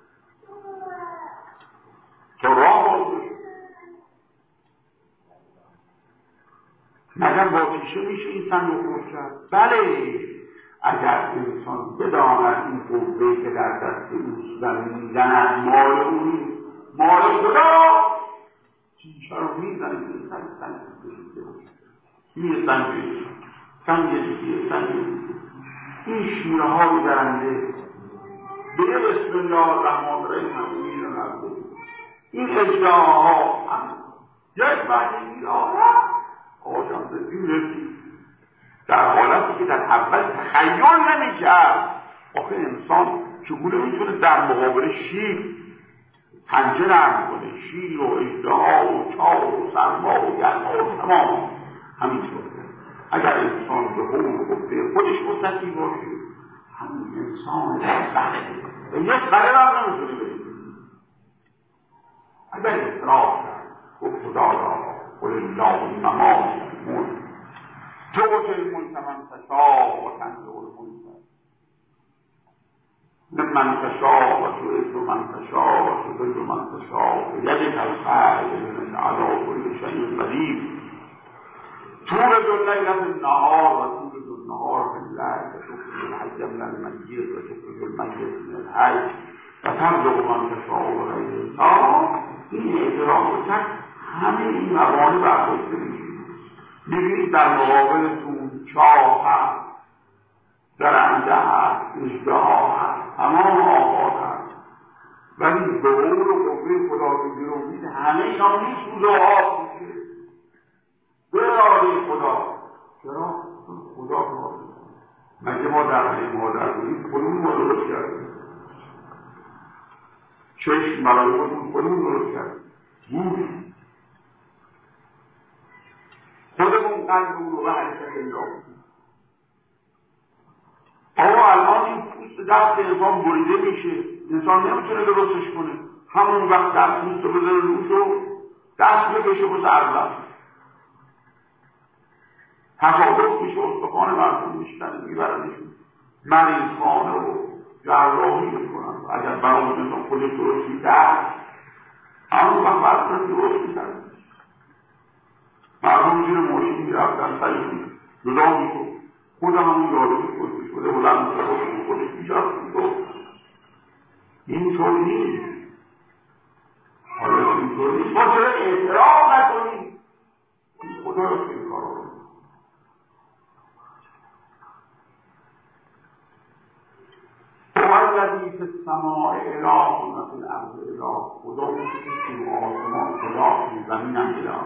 تا راه باز بشه. مگر با تیشه میشه این سنگ رو خورد کرد؟ بله، اگر انسان بداند این قوه‌ای که در دست اوست و میزند مال اون مال خدا، تیشه رو میزنه این سنگ بشیده باشه، این سنگ این شوره های درنده به بسم الله الرحمن الرحیم هم میرن. این اجداها یک معنی میرانه آجام به این رسید در حالتی که در اول تخیل نمی کرد. آخه انسان چگونه میتونه در مقابل شیر پنجه نرم کنه؟ شیر و اژدها و چاه و سرما و گرما و تمام همینطور. اگر انسان به حول گفته خودش متقی باشه، همین انسان در بخته و یک قرار نمیتونه برید. اگر اصراف کرد گفت خدا را قل الله الممات الملک تؤتی الملک من تشاء و تنزع الملک ممن تشاء و تعز من تشاء و تذل من تشاء بیدک الخیر انک علی کل شیء قدیر تولج اللیل فی النهار و تولج النهار فی اللیل و تخرج الحی من المیت و تخرج المیت من الحی و ترزق من تشاء و غیر حساب. این اعتراف کرد همه این موانع برخواسته میشه. میبینید در مقابلتون چاه هست، درنده هست، اژدها هست، تمام آفات هست، ولی به قول و قوه خدا که بیرون میده همه اینا میسوزه و آب میشه به اراده خدا. چرا؟ خدا کار میکنه. مگه ما در حی مادر کنیم خودمون ما درست کردیم؟ چشم برای خودمون درست کردیم؟ خودمون قلبمون رو به حرکت انداختیم. آقا الان این پوست دست انسان بریده میشه، انسان نمیتونه درستش کنه. همون وقت دست پوست رو بذاره روشو دست بکشه و سربست تصادف میشه، استخوان مردم میشتن میبرنشون مریض خانه و جراحی میکنن. اگر برای انسان خودش درست میکرد همون وقت مردم درست میکرد. مردم زیر ماشین میرفتن سریشون جدا میکن خودم همون یادوی خودش شده بلند میشه خودش میشرد میکن. اینطور نیست. حالا اینطور نیست. ما چرا اعتراف نکنیم؟ خدا رو که این کار رو الذی فی السماء اله و فی الارض اله. خدا که آسمان خدا زمین هم اله.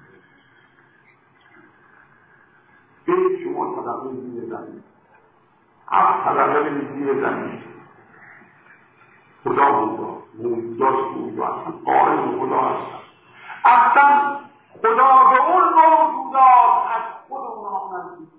این شما طبقه زیر زمین 7 طبقه زیر زمین خدا موجودات اصلا قائل خدا هست. اصلا خدا به اون موجودات از خود اونا نزدیک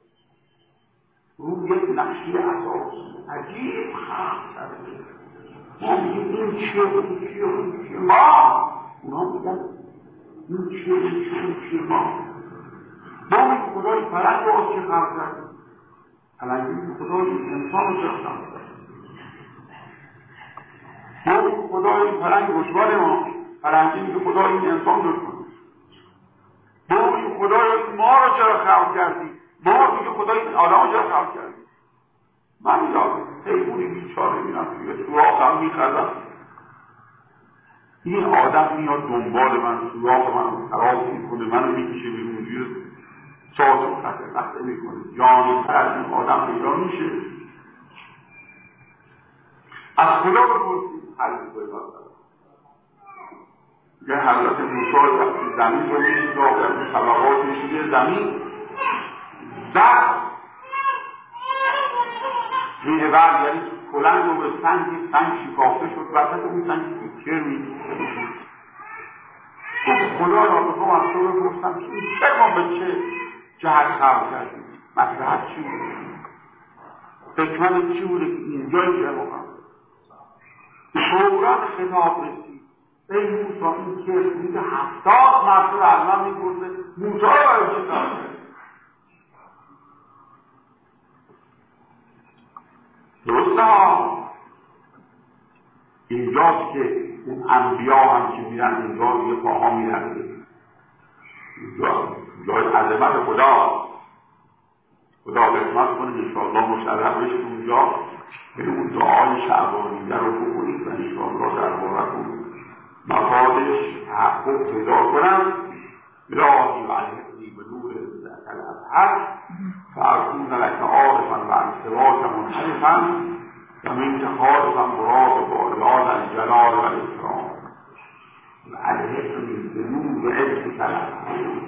روی یک نقشی اساسی عجیب خلق کرده. ما میگیم این چیه اون چیه اون چیه ما، اونا میگن این چیه این چیه اون چیه ما میگیم خدای پرنگ رو از چه خلق کردیم؟ پرنگی میگیم خدای انسان رو چه خلق کردیم؟ ما میگیم خدای پرنگ رشوان ما، پرنگی میگه خدای این انسان دشمن. ما میگیم خدای ما رو چرا خلق کردی؟ ما میگیم خدای این آدم رو چرا خلق کردی؟ من یادم حیوانی بیچاره میرم توی سوراخم میخزم، این آدم میاد دنبال من، سوراخ من خراب میکنه، منو میکشه بیرون، اونجوری ساز و خطه میکنه. جانی تر از این آدم پیدا میشه. از خدا بپرسید حل بکنه. یه حضرت موسی وقتی زمین رو میشید در طبقات میشید زمین زد روی بعد، یعنی کلنگ رو به سنگ شکافته شد، وسط اون سنگ تیکر میشید. خدا را بخوام از تو بپرسم که این ما به چه جهت خلق کردیم؟ مصلحت چی بوده؟ حکمت چی بوده که اینجایی که ما فوراً خطاب رسید ای موسی این که میگه 70 مرتبه از من میپرسه موسی را برای چه خلق کردیم؟ درسته ها، اینجاست که اون انبیا هم که میرن اینجا یه پاها میرن جای عظمت خدا قسمت کنه انشاءالله مشرف بشه اونجا به اون دعای شعبانیه رو بکنید و انشاءالله در بارتون مفادش تحقق پیدا کنم. الهی و علیه به نور ذکر الازهر فاکون لک عارفا و عن سواک منحرفا و من خالفا براق باریان الجلال و الاکرام و علیه به نور عزک الازهر.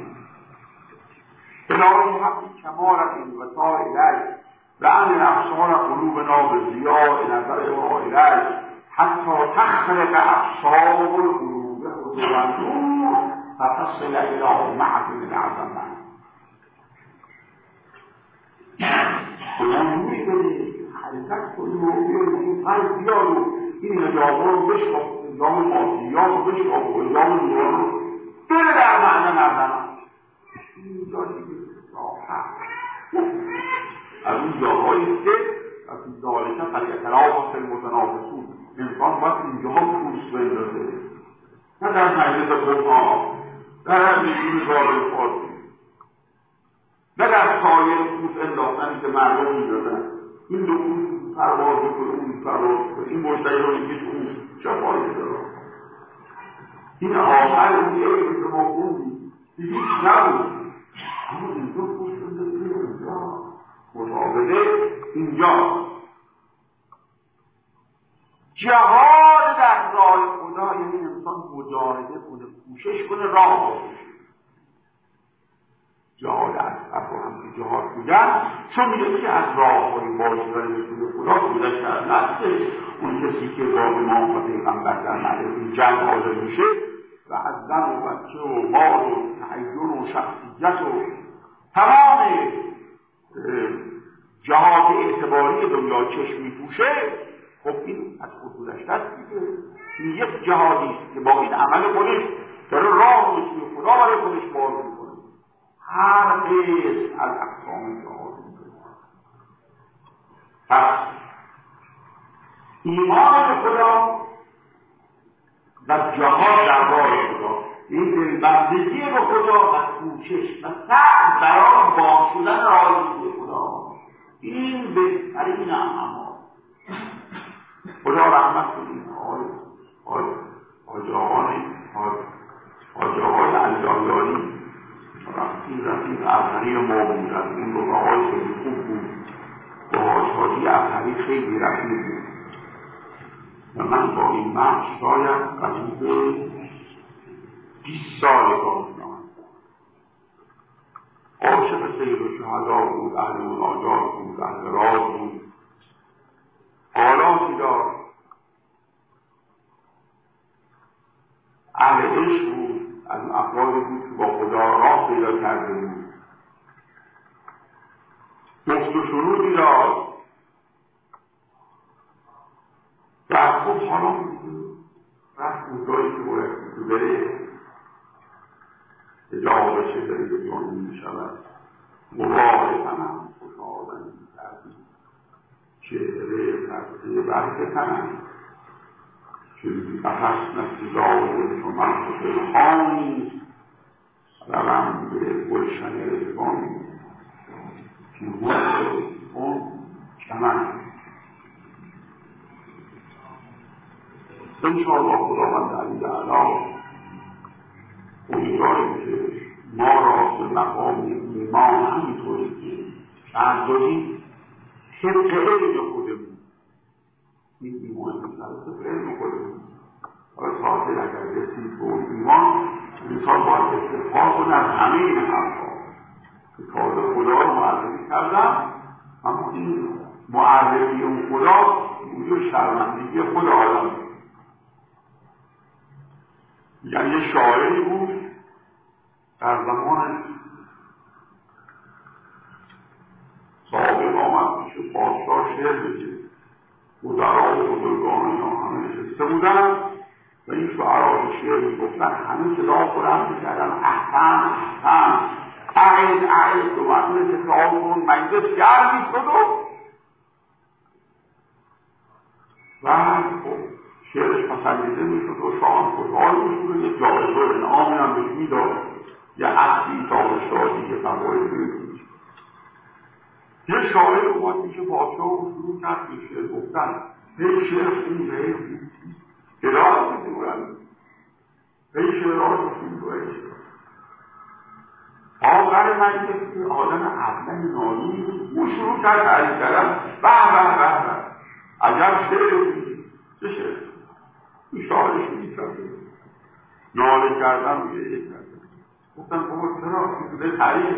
الهی حقی کمالت انوطاع الی و ان ابصار قلوبنا به ضیاء نظر ما الی حتی تخرق ابصار القلوب والنور فتصل الی معدن العظمه. خدا نوری بده حرکت کنیم و بیاریم قلب بیارو این نجابه رو بشکاف، نظام مادیات رو بشکاف و نظام نور رو بره در معدن العظمه. اینجا دیگه راحت از اون جاهایی که از این ذالکه فلیتنافس المتنافسون، انسان باید اینجاها پوست بندازه، نه در مجلس قرآن، در میدون ظالم فارسی، نه در سایر پوست انداختنی که مردم میدادن این دو پوست پرواز کنه اون پرواز کنه، این مشتری رو میگیش اون شفایی داره. این آخر اون یه که ما خوندیم دیگه نبود، اما اینجا پوست بندازه اینجا مطابقه اینجا جهاد در راه خدا، یعنی انسان مجاهده کنه، کوشش کنه راه باشه. جهاد اصغر رو هم که جهاد میگن، چون یکی از راه های باشدن رسول خدا گذشته از نسل اون کسی که با امام و پیغمبر در معرض جنگ حاضر میشه و از زن و بچه و مال و تحیل و شخصیت و تمام جهاد اعتباری دنیا چشم میپوشه، خب این از خود گذشته است دیگه. این یک جهادی است که با این عمل خودش داره راه رو سوی خدا برای خودش باز میکنه. هر قسم از اقسام جهاد میکنه. پس ایمان به خدا و جهاد در راه خدا، این دلبندگی به خدا و کوشش و سعی برای باز شدن راهی خدا، این بهترین اعمال. خدا رحمت کنید حاج آقای علیانی رفیق افغانی ما بودن، این رو آقای خیلی خوب بود، با حاجی افغانی خیلی رفیق بود و من با این مرد شاید قریب 20 سال کار کنم. عاشق سید الشهدا بود، اهل مناجات بود، اهل راز بود، حالاتی داشت، اهل عشق بود، از اون افرادی بود که با خدا راه پیدا کرده بود، گفت و شنودی داشت و خوب حالا رفت اونجایی که باید که بره اجابه چه داره به جانون می شود مبارک هم خوشحالن کردی چهره ترسه برکتن چون بحث نسیزاده چون من خوش خانی روم به گلشن رزوانی که اون چمن انشاءالله خداوند علی اعلی امیدواریم که ما را به مقام ایمان همینطوری که شرط داریم طبق علم خودمون این ایمان طبق علم خودمون تازه اگر رسید به اون ایمان انسان باید استفاده کنه از همه این حرفا که تازه خدا رو معرفی کردم، اما این معرفی اون خدا وجود شرمندگی خود آدم. یعنی یه شاعری بود در زمان سابق آمد پیش پادشاه شعر بگه، وزرا و بزرگان اینا همه نشسته بودن و این شعرهای شعر میگفتن، همه صدا بلند میکردن احسن احسن اعید اعید و مطمئن تکرار کن مجلس گرم میشد و شعرش پسندیده میشد و شاه خوشحال میشد و یک جایزه و انعامی هم بهش میداد، یه عقلی تاق شادی که فواید میشد. یه شاعر اومد میشه پادشاه و شروع کرد به شعر گفتن، هی شعر خونده اداره میدونن هی شعرها رو خونده آخر مجلس که آدم اصلا نالی او شروع کرد تعریف کردن به عجب شعر چه شعر این شاعرش میکرده ناله کردن و یه کردن. گفتن بابا چرا بوده تعریف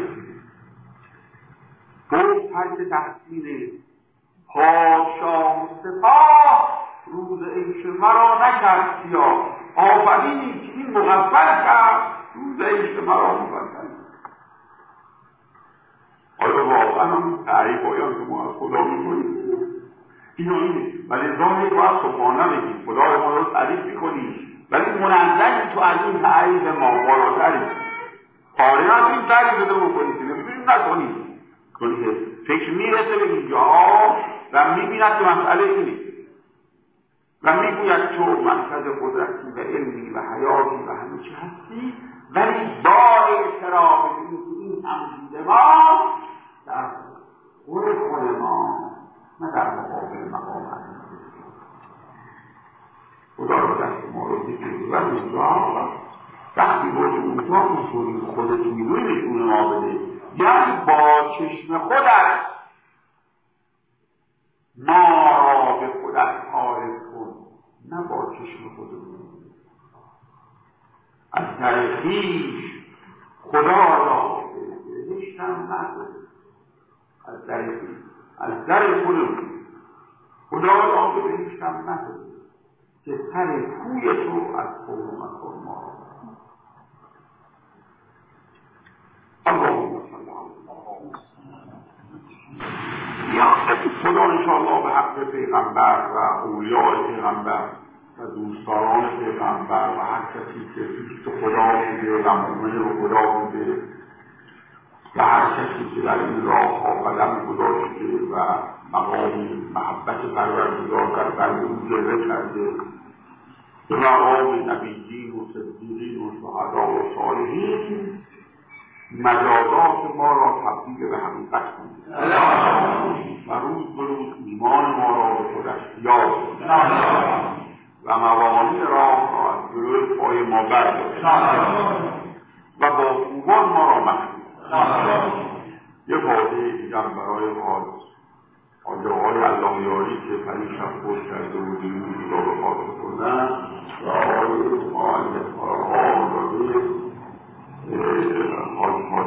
گفت ترک تحسین پادشاه سپاه روز عیش مرا نکرد سیاه، آفرینی که این مغفل کرد روز عیش مرا مغفل. آیا واقعا هم تعریف هایم که ما از خدا میکنیم اینا اینه، ولی ظاهر باید سبحانه بگیم خدا ما رو تعریف میکنیم ولی منزلی تو از این تعریف ما بالاتری کاری از این تعریف رو بکنیم که نمیدونیم نکنیم کنی که فکر میرسه به اینجا و میبیند که مسئله اینه و میگوید تو مرکز قدرتی و علمی و حیاتی و همه چی هستی، ولی با اعتراف این همدید ما در خود ما نه در مقابل مقام هستی. خدا رو دست ما رو بگیری و اونجا وقتی باید اونجا اونطوری خودت میدونی نشون ما بده، یعنی با چشم خودت ما را به خودت عارف کن، نه با چشم خودمون از در خویش خدا را به بهشتم نده، از در خویش از در خودمون خدا را به بهشتم نده که سر کوی تو از قوم مکن ما را. اللهم صل خدا انشاءالله به حق پیغمبر و اولیاء پیغمبر و دوستداران پیغمبر و هر کسی که دوست خدا بوده و مؤمن به خدا بوده و هر کسی که در این راه ها قدم گذاشته و مقام محبت پروردگار در قلب او جلوه کرده، به مقام نبیین و صدیقین و شهدا و صالحین مجازات ما را تبدیل به حقیقت کنید و روز به روز ایمان ما را به خود اختیار کنید و موانع راه را از جلوی پای ما بردارید و با خوبان ما را محمید. یه فاتحه دیگر برای آقای علامه‌یاری که پریشب خود کرده و دینی را به خاطر کنن و آقای معلم حاج